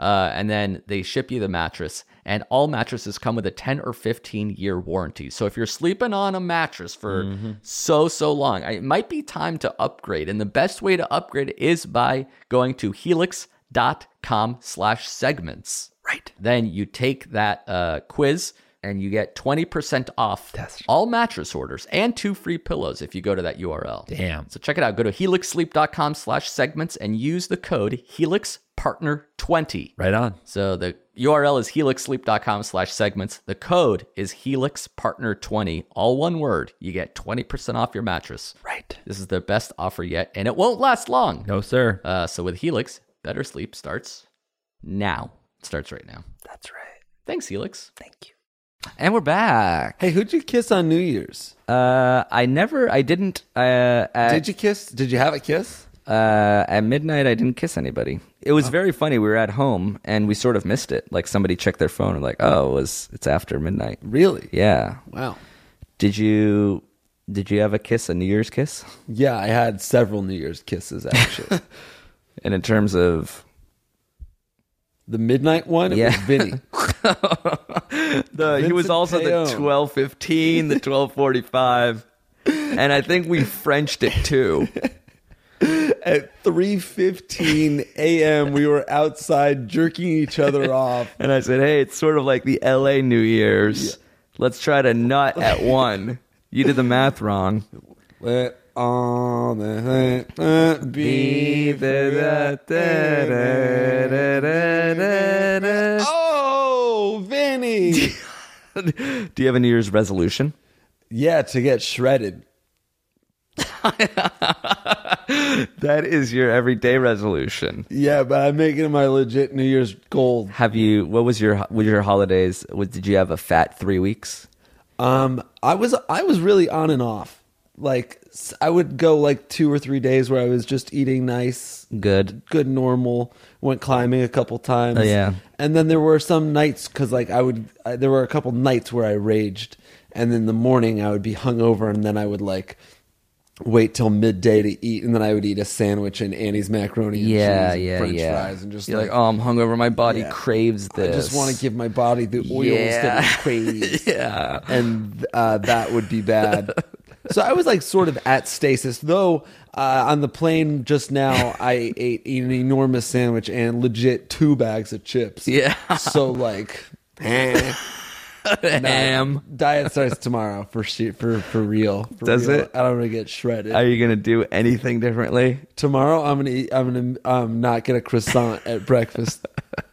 Uh, and then they ship you the mattress. And all mattresses come with a ten or fifteen year warranty. So if you're sleeping on a mattress for mm-hmm. so, so long, it might be time to upgrade. And the best way to upgrade is by going to helix.com slash segments. Right. Then you take that uh, quiz and you get twenty percent off Test. all mattress orders and two free pillows if you go to that U R L. Damn. So check it out. Go to helixsleep.com slash segments and use the code helix partner twenty. Right on. So the U R L is helixsleep.com slash segments. The code is helix partner twenty. All one word. You get twenty percent off your mattress. Right. This is the best offer yet, and it won't last long. No, sir. Uh, so with Helix, better sleep starts now. It starts right now. That's right. Thanks, Helix. Thank you. And we're back. Hey, who'd you kiss on New Year's? Uh, I never, I didn't, uh, at, Did you kiss? Did you have a kiss? uh, at midnight, I didn't kiss anybody. It was very funny. We were at home and we sort of missed it. Like somebody checked their phone and like, oh, it was, it's after midnight. Really? Yeah. Wow. Did you, did you have a kiss, a New Year's kiss? Yeah, I had several New Year's kisses, actually. And in terms of, The midnight one, it Yeah. was Vinny. the, he was Vincent also Payon. the twelve fifteen, the twelve forty-five. And I think we Frenched it too. At three fifteen a.m., we were outside jerking each other off. And I said, hey, it's sort of like the L A New Year's. Let's try to nut at one. You did the math wrong. Let all the uh, be Oh, Vinny! Do you have a New Year's resolution? Yeah, to get shredded. That is your everyday resolution. Yeah, but I'm making it my legit New Year's goal. Have you? What was your? With your holidays? Was, did you have a fat three weeks? Um, I was I was really on and off. Like s- I would go like two or three days where I was just eating nice, Good. good normal. Went climbing a couple times. Oh, yeah. And then there were some nights because like I would I, there were a couple nights where I raged, and in the morning I would be hungover, and then I would like wait till midday to eat, and then I would eat a sandwich and Annie's macaroni and Yeah, cheese and yeah, French yeah. fries, and just You're like, like, oh, I'm hungover. My body Yeah. craves this. I just want to give my body the oils Yeah. that it craves. Yeah. And uh, that would be bad. So I was like sort of at stasis, though uh, on the plane just now I ate an enormous sandwich and legit two bags of chips. Yeah. So like, eh. Ham. Diet starts tomorrow for she- for for real. For Does real. it? I don't want to get shredded. Are you gonna do anything differently? Tomorrow I'm gonna eat, I'm gonna um, not get a croissant at breakfast,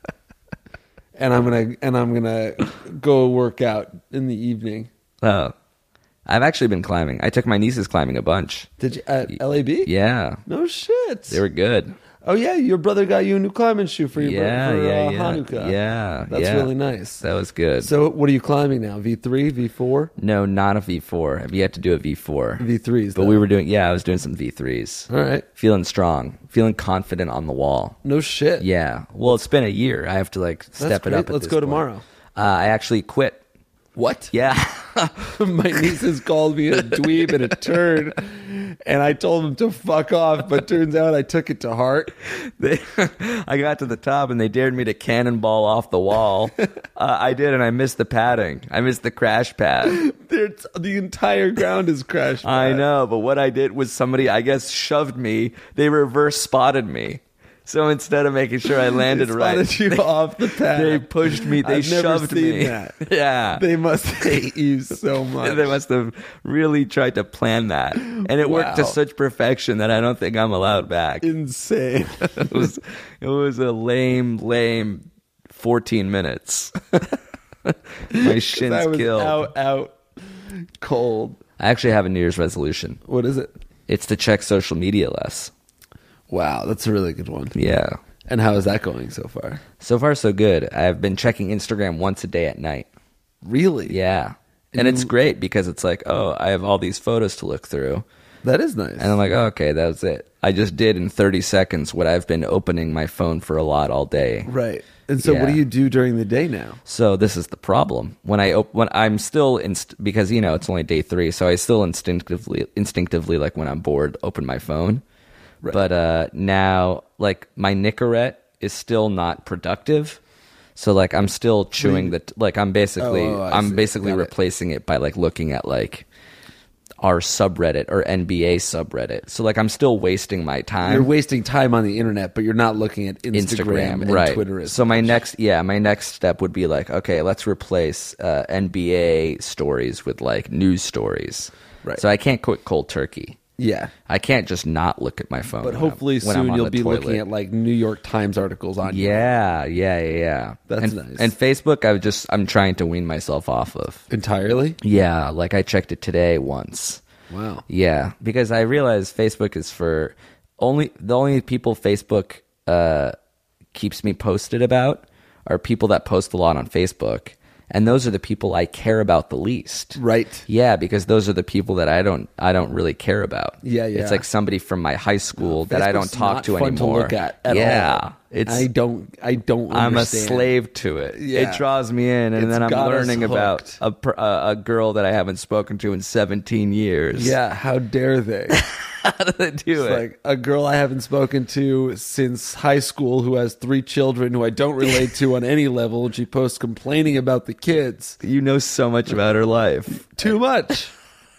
and I'm gonna and I'm gonna go work out in the evening. Oh, I've actually been climbing. I took my nieces climbing a bunch. Did you at L A B? Yeah, No shit. they were good. Oh yeah, your brother got you a new climbing shoe for your Yeah, for, yeah, uh, yeah. Hanukkah. Yeah, that's yeah. really nice. That was good. So what are you climbing now? V three, V four, No, not a V four. I've yet to do a V four. V threes. But we were doing, yeah, I was doing some V threes. all right. Feeling strong, feeling confident on the wall. No shit. Yeah. Well, it's been a year. I have to like step it great. up. At Let's this go point. tomorrow. Uh, I actually quit. What? Yeah. My nieces called me a dweeb and a turd, and I told them to fuck off. But turns out I took it to heart. They, I got to the top and they dared me to cannonball off the wall. uh, I did, and I missed the padding. I missed the crash pad. There's, the entire ground is crashed. I know, but what I did was somebody, I guess, shoved me. They reverse spotted me. So instead of making sure I landed They right, spotted you off the pad. they pushed me. They I've never shoved seen me. that. Yeah. They must hate you so much. They must have really tried to plan that. And it worked to Wow. such perfection that I don't think I'm allowed back. Insane. It was it was a lame, lame fourteen minutes. My shins I was killed. out, out, cold. I actually have a New Year's resolution. What is it? It's to check social media less. Wow, that's a really good one. Yeah. And how is that going so far? So far, so good. I've been checking Instagram once a day at night. Really? Yeah. And it's great because it's like, oh, I have all these photos to look through. That is nice. And I'm like, oh, okay, that was it. I just did in thirty seconds what I've been opening my phone for a lot all day. right. And so, what Yeah. do you do during the day now? So this is the problem. When I op- when I'm still inst- because you know it's only day three, so I still instinctively instinctively like when I'm bored, open my phone. Right. But uh, now, like my Nicorette is still not productive. So like I'm still chewing the like I'm basically Oh, oh, I I'm see. basically Got it. replacing it by like looking at like our subreddit or N B A subreddit. So like I'm still wasting my time. You're wasting time on the internet, but you're not looking at Instagram, and right? Twitter. As so my much. next, yeah, my next step would be like, okay, let's replace uh, N B A stories with like news stories. Right. So I can't quit cold turkey. Yeah. I can't just not look at my phone. But when I'm- hopefully when I'm soon on you'll the be toilet. looking at like New York Times articles on you. Yeah, yeah, yeah, yeah. That's and, nice. And Facebook, I just I'm trying to wean myself off of. Entirely? Yeah, like I checked it today once. Wow. Yeah, because I realize Facebook is for only the only people Facebook uh, keeps me posted about are people that post a lot on Facebook, and those are the people I care about the least. Right. Yeah, because those are the people that I don't I don't really care about. Yeah, yeah. It's like somebody from my high school that I don't Facebook's talk not to fun anymore. to look at at yeah, all. it's I don't I don't I'm a understand. slave to it. Yeah. It draws me in, and It's then I'm got us learning about hooked. a, per- a a girl that I haven't spoken to in seventeen years. Yeah, how dare they? How do they do It's it? like a girl I haven't spoken to since high school who has three children who I don't relate to on any level, and she posts complaining about the kids. You know so much about her life. Too much.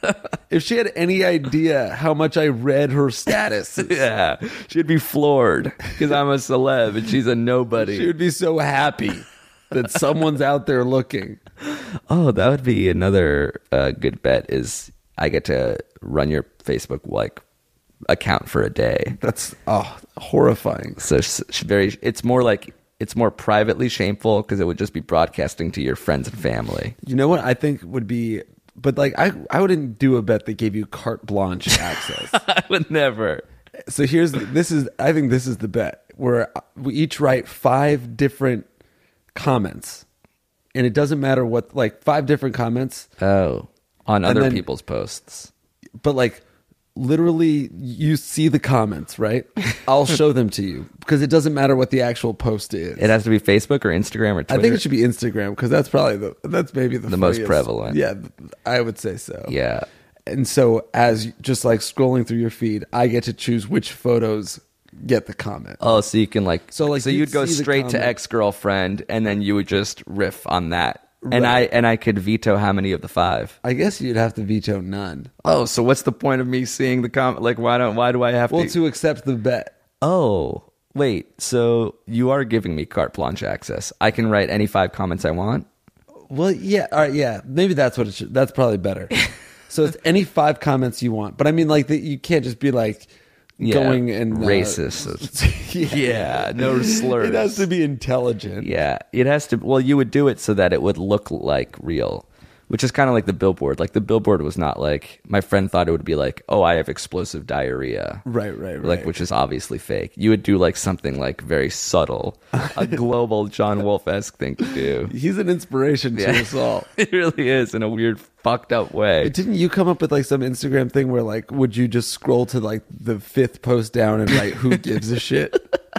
If she had any idea how much I read her status, Yeah, she'd be floored because I'm a celeb and she's a nobody. she would be so happy that someone's out there looking. Oh, that would be another uh, good bet. Is I get to run your Facebook like account for a day. That's oh, horrifying. So it's it's very. It's more like it's more privately shameful because it would just be broadcasting to your friends and family. You know what I think would be, but like I, I wouldn't do a bet that gave you carte blanche access. I would never. So here's this is I think this is the bet where we each write five different comments, and it doesn't matter what, like five different comments, Oh, on And other then- people's posts. but like literally you see the comments, right? I'll show them to you because it doesn't matter what the actual post is. It has to be Facebook or Instagram or Twitter. I think it should be Instagram because that's probably the that's maybe the The most funniest. prevalent. Yeah, I would say so. Yeah. And so as just like scrolling through your feed, I get to choose which photos get the comment. Oh, so you can like So, like, so you'd you'd go see the straight to comment. ex-girlfriend and then you would just riff on that. And Right. I and I could veto how many of the five. I guess you'd have to veto none. Oh, so what's the point of me seeing the comment? Like why don't why do I have Well, to to accept the bet. Oh, wait. So you are giving me carte blanche access. I can write any five comments I want? Well, yeah, all right, yeah. Maybe that's what it should. That's probably better. So it's any five comments you want, but I mean, like, the, you can't just be like Yeah, going and uh, racist. Yeah, no slurs. It has to be intelligent. Yeah, it has to. Well, you would do it so that it would look like real, which is kind of like the billboard. Like the billboard was not like my friend thought it would be like, oh, I have explosive diarrhea, Right, right, right. like which is obviously fake. You would do like something like very subtle, a global John Wolfe-esque thing to do. He's an inspiration to Yeah. us all. It really is in a weird, fucked up way. Didn't you come up with like some Instagram thing where like would you just scroll to like the fifth post down and write "Who gives a shit"?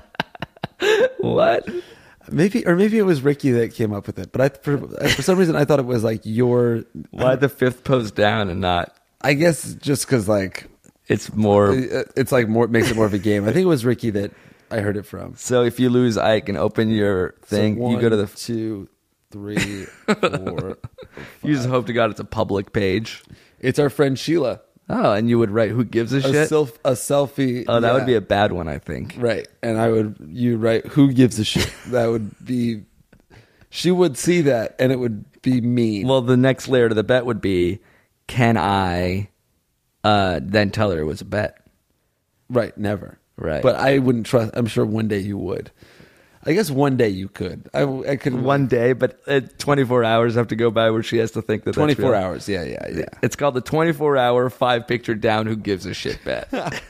What? Maybe, or maybe it was Ricky that came up with it. But I, for, for some reason, I thought it was like your. Why the fifth post down and not? I guess just because like It's more. it's like more makes it more of a game. I think it was Ricky that I heard it from. So if you lose Ike and open your thing, So you go to the. one, two, three, four. You just hope to God it's a public page. It's our friend Sheila. Oh, and you would write "Who gives a, A, shit"? self, a selfie. Oh, that yeah. would be a bad one, I think. right. And I would you write "Who gives a shit." That would be. She would see that, and it would be mean. Well, the next layer to the bet would be, can I uh, then tell her it was a bet? right. Never. Right. But I wouldn't trust. I'm sure one day you would. I guess one day you could. I, I could. One day, but uh, twenty-four hours have to go by where she has to think that that's twenty-four real. hours. Yeah, yeah, yeah. It's called the twenty-four hour, five picture down, who gives a shit bet.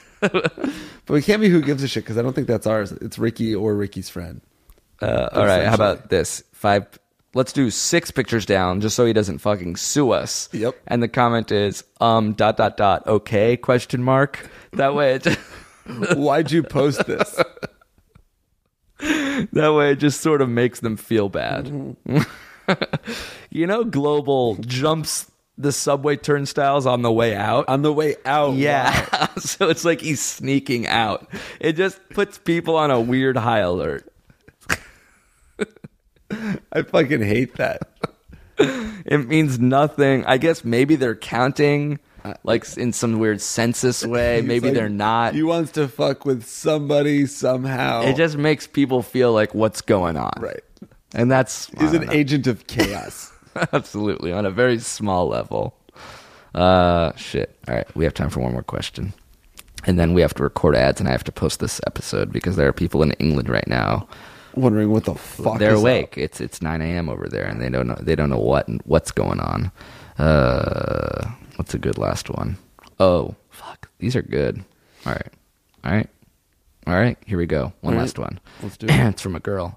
But it can't be "Who gives a shit" because I don't think that's ours. It's Ricky or Ricky's friend. Uh, all right, how Essentially. about this? Five. Let's do six pictures down, just so he doesn't fucking sue us. Yep. And the comment is um dot dot dot okay question mark. That way it. Just, Why'd you post this? that way it just sort of makes them feel bad. Mm-hmm. You know, Global jumps the subway turnstiles on the way out. On the way out. Yeah. wow. So it's like he's sneaking out. It just puts people on a weird high alert. I fucking hate that. It means nothing. I guess maybe they're counting, like in some weird census way. He's Maybe like, they're not. He wants to fuck with somebody somehow. It just makes people feel like what's going on. Right. And that's I He's don't an know. agent of chaos. Absolutely, on a very small level. Uh, shit. All right, we have time for one more question. And then we have to record ads, and I have to post this episode because there are people in England right now. Wondering what the fuck They're is awake. up. It's it's nine a.m. over there, and they don't know they don't know what what's going on. Uh, what's a good last one? Oh, fuck. These are good. All right. All right. All right. Here we go. One All right. last one. Let's do it. It's from a girl.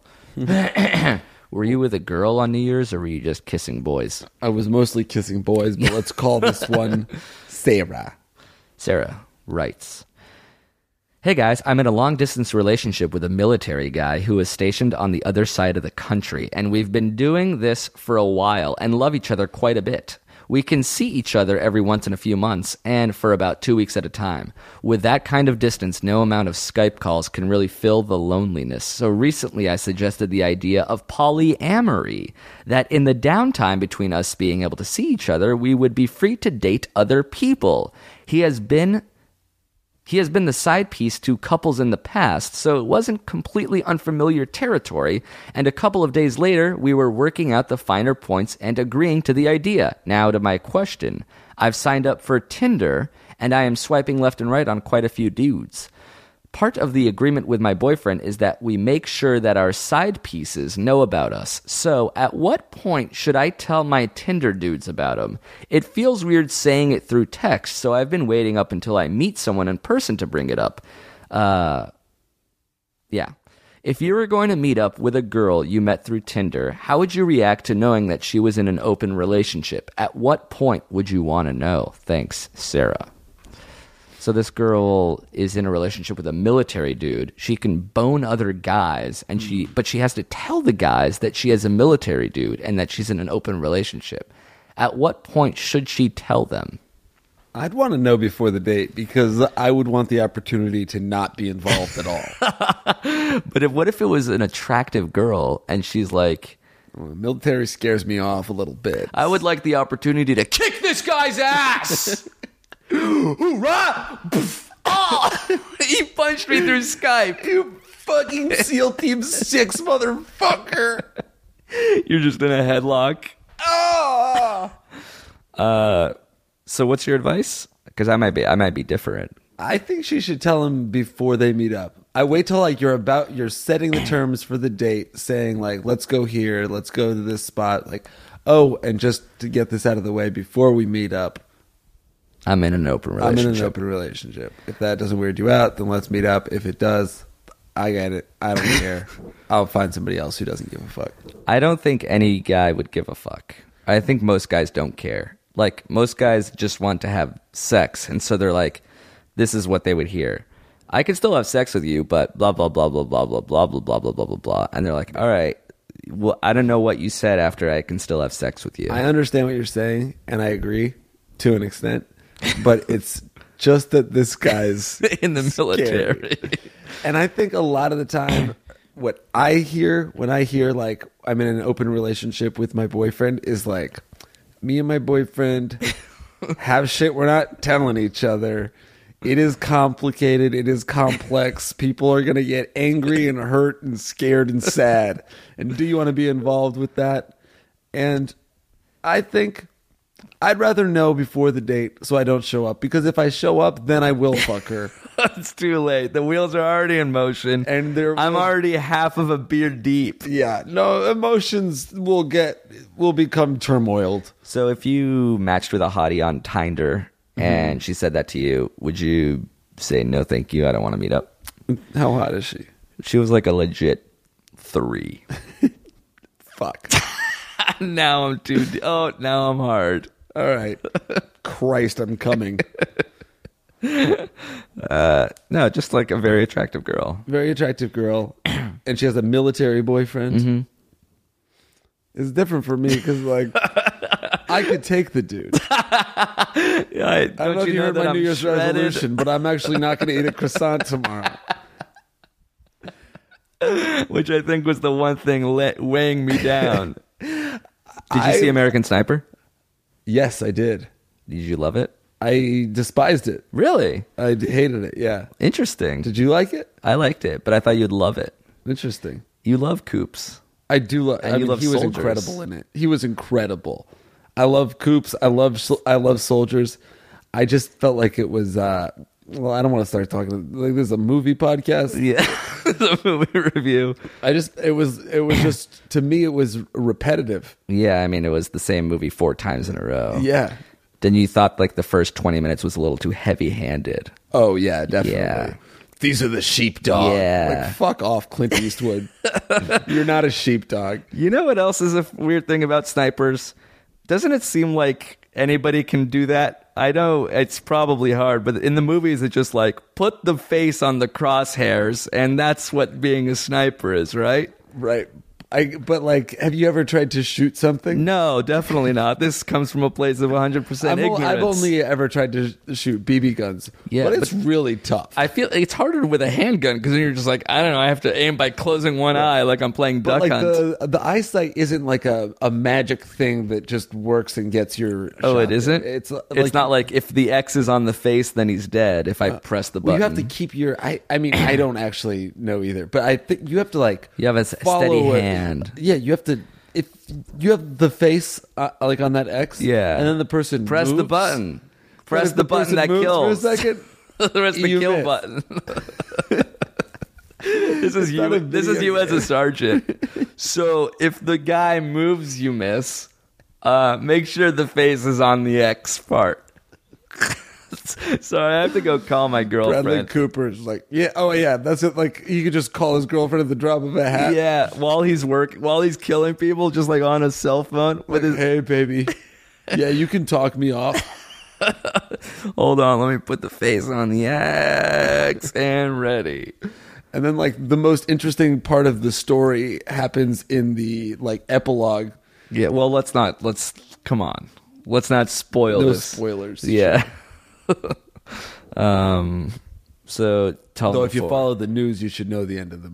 Were you with a girl on New Year's, or were you just kissing boys? I was mostly kissing boys, but let's call this one Sarah. Sarah writes, "Hey guys, I'm in a long-distance relationship with a military guy who is stationed on the other side of the country, and we've been doing this for a while and love each other quite a bit. We can see each other every once in a few months and for about two weeks at a time. With that kind of distance, no amount of Skype calls can really fill the loneliness. So recently I suggested the idea of polyamory, that in the downtime between us being able to see each other, we would be free to date other people. He has been He has been the side piece to couples in the past, so it wasn't completely unfamiliar territory, and a couple of days later, we were working out the finer points and agreeing to the idea. Now to my question. I've signed up for Tinder, and I am swiping left and right on quite a few dudes. Part of the agreement with my boyfriend is that we make sure that our side pieces know about us. So, at what point should I tell my Tinder dudes about him? It feels weird saying it through text, so I've been waiting up until I meet someone in person to bring it up. Uh, yeah. If you were going to meet up with a girl you met through Tinder, how would you react to knowing that she was in an open relationship? At what point would you want to know? Thanks, Sarah." So this girl is in a relationship with a military dude. She can bone other guys, and she, but she has to tell the guys that she has a military dude and that she's in an open relationship. At what point should she tell them? I'd want to know before the date because I would want the opportunity to not be involved at all. But if, what if it was an attractive girl and she's like, Well, the military scares me off a little bit. I would like the opportunity to kick this guy's ass! Hoorah! Oh, he punched me through Skype. You fucking SEAL Team six motherfucker. You're just in a headlock. Oh! Uh, so what's your advice? Because I might be, I might be different. I think she should tell him before they meet up. I wait till like you're about, you're setting the terms for the date, saying like, let's go here, let's go to this spot. Like, oh, and just to get this out of the way before we meet up, I'm in an open I'm relationship. in an open relationship. If that doesn't weird you out, then let's meet up. If it does, I get it. I don't care. I'll find somebody else who doesn't give a fuck. I don't think any guy would give a fuck. I think most guys don't care. Like, most guys just want to have sex, and so they're like, this is what they would hear. I can still have sex with you, but blah, blah, blah, blah, blah, blah, blah, blah, blah, blah, blah, blah, blah. And they're like, all right, well, I don't know what you said after I can still have sex with you. I understand what you're saying, and I agree to an extent, but it's just that this guy's in the military. scary. And I think a lot of the time, what I hear when I hear like I'm in an open relationship with my boyfriend is like, me and my boyfriend have shit we're not telling each other. It is complicated. It is complex. People are going to get angry and hurt and scared and sad. And do you want to be involved with that? And I think I'd rather know before the date so I don't show up. Because if I show up, then I will fuck her. It's too late. The wheels are already in motion. And they're I'm already half of a beer deep. Yeah, no, emotions will get, will become turmoiled. So if you matched with a hottie on Tinder and she said that to you, would you say, no, thank you, I don't want to meet up? How hot is she? She was like a legit three. Fuck. Now I'm too, oh, now I'm hard. All right. Christ, I'm coming. Uh, no, just like a very attractive girl. Very attractive girl. And she has a military boyfriend. Mm-hmm. It's different for me because, like, I could take the dude. I Yeah, I, don't know if you heard my New Year's resolution, but I'm actually not going to eat a croissant tomorrow. which I think was the one thing le- weighing me down. Did you I- see American Sniper? Yes, I did. Did you love it? I despised it. Really? I d- hated it. Yeah. Interesting. Did you like it? I liked it, but I thought you'd love it. Interesting. You love Coops. I do love. And I you mean, love he was soldiers. incredible in it. He was incredible. I love Coops. I love. sol- I love soldiers. I just felt like it was. uh Well, I don't want to start talking like this is a movie podcast. Yeah, the movie review. I just. It was. It was just to me. It was repetitive. Yeah, I mean, it was the same movie four times in a row. Yeah. Then you thought like the first twenty minutes was a little too heavy-handed. Oh yeah, definitely. Yeah. These are the sheepdog. Yeah. Like fuck off, Clint Eastwood. You're not a sheepdog. You know what else is a weird thing about snipers? Doesn't it seem like anybody can do that? I know it's probably hard, but in the movies, it's just like put the face on the crosshairs, and that's what being a sniper is, right? Right. I. But like, have you ever tried to shoot something? No, definitely not. This comes from a place of one hundred percent I'm o- ignorance. I've only ever tried to sh- shoot B B guns. Yeah, but it's but- really tough. I feel it's harder with a handgun because then you're just like, I don't know, I have to aim by closing one eye like I'm playing duck But like hunt. the the eyesight isn't like a, a magic thing that just works and gets your. Oh, shot it isn't? It's uh, It's like- not like if the X is on the face, then he's dead. If I press the Well, button. you have to keep your. I. I mean, I don't actually know either, but I think you have to like. You have a s- follow steady it. hand. Yeah, you have to. If you have the face uh, like on that X, Yeah. and then the person Press the moves, button. but Press if the button person that moves kills. for a second. Press the you kill miss. button. This is not you. a This is video you as a game. sergeant. So if the guy moves, you miss. Uh, make sure the face is on the X part. So I have to go call my Bradley girlfriend. Cooper's like, yeah, oh yeah, that's it. Like, you could just call his girlfriend at the drop of a hat. Yeah, while he's work, while he's killing people, just like on a cell phone Like, with his. hey, baby, yeah, you can talk me off. Hold on, let me put the face on the X and ready. And then, like, the most interesting part of the story happens in the like epilogue. Yeah, well, let's not. Let's come on. Let's not spoil No this. spoilers. Yeah. um. So tell Though me if you before. follow the news, you should know the end of the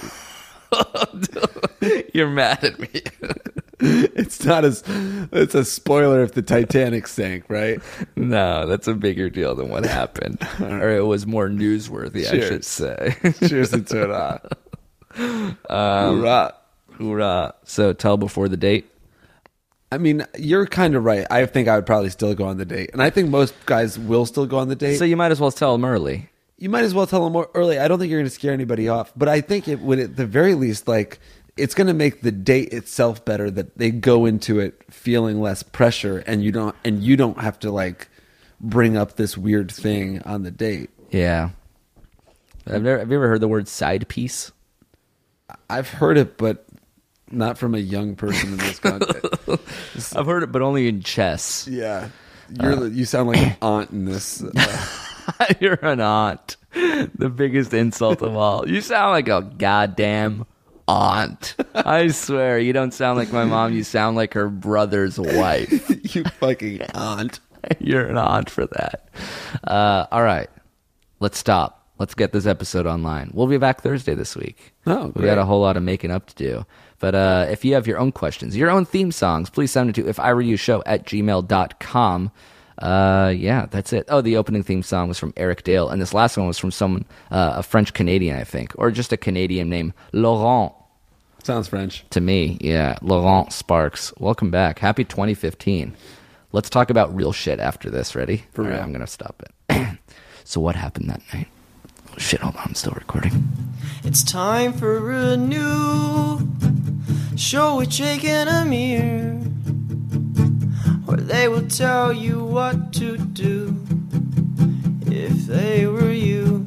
movie. You're mad at me. It's not as it's a spoiler if the Titanic sank, right? No, that's a bigger deal than what happened, or it was more newsworthy, I Cheers. should say. Cheers to that. Um, Hoorah. Hoorah! So tell before the date. I mean, you're kind of right. I think I would probably still go on the date, and I think most guys will still go on the date. So you might as well tell them early. You might as well tell them more early. I don't think you're going to scare anybody off, but I think it would, at the very least, like it's going to make the date itself better. That they go into it feeling less pressure, and you don't, and you don't have to like bring up this weird thing on the date. Yeah. I've never, have you ever heard the word side piece? I've heard it, but not from a young person in this context. I've heard it, but only in chess. Yeah, you're you sound like an aunt in this. Uh, You're an aunt. The biggest insult of all. You sound like a goddamn aunt. I swear, you don't sound like my mom. You sound like her brother's wife. you fucking aunt. You're an aunt for that. Uh, all right. Let's stop. Let's get this episode online. We'll be back Thursday this week. Oh, We great. got a whole lot of making up to do. But uh, if you have your own questions, your own theme songs, please send it to if I were you show at gmail dot com. Uh, yeah, that's it. Oh, the opening theme song was from Eric Dale, and this last one was from someone, uh, a French Canadian, I think, or just a Canadian named Laurent. Sounds French. To me, yeah, Laurent Sparks. Welcome back. Happy twenty fifteen. Let's talk about real shit after this. Ready? For All right, real. I'm gonna stop it. So what happened that night? Oh, shit, hold on, I'm still recording. It's time for a new show with Jake and Amir, where they will tell you what to do if they were you.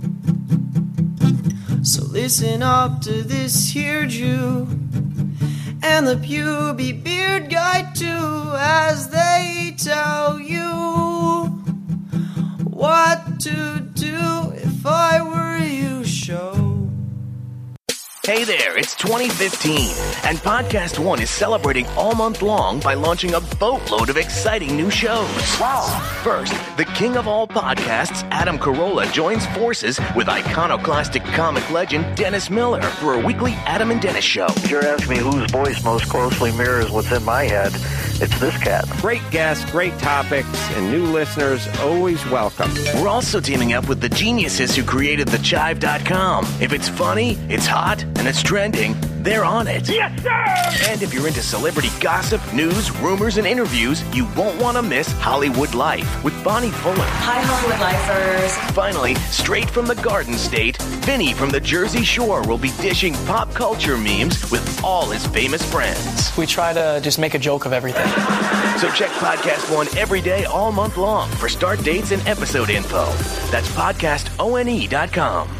So listen up to this here Jew and the puby beard guy too, as they tell you what to do if I were you show. Hey there, it's twenty fifteen, and Podcast One is celebrating all month long by launching a boatload of exciting new shows. Wow. First, the king of all podcasts, Adam Carolla, joins forces with iconoclastic comic legend Dennis Miller for a weekly Adam and Dennis show. If you're asking me whose voice most closely mirrors what's in my head, it's this cat. Great guests, great topics, and new listeners always welcome. We're also teaming up with the geniuses who created the chive dot com. If it's funny, it's hot, and it's trending, they're on it. Yes, sir! And if you're into celebrity gossip, news, rumors, and interviews, you won't want to miss Hollywood Life with Bonnie Fuller. Hi, Hollywood Lifers. Finally, straight from the Garden State, Vinny from the Jersey Shore will be dishing pop culture memes with all his famous friends. We try to just make a joke of everything. So check Podcast One every day all month long for start dates and episode info. That's podcast one dot com.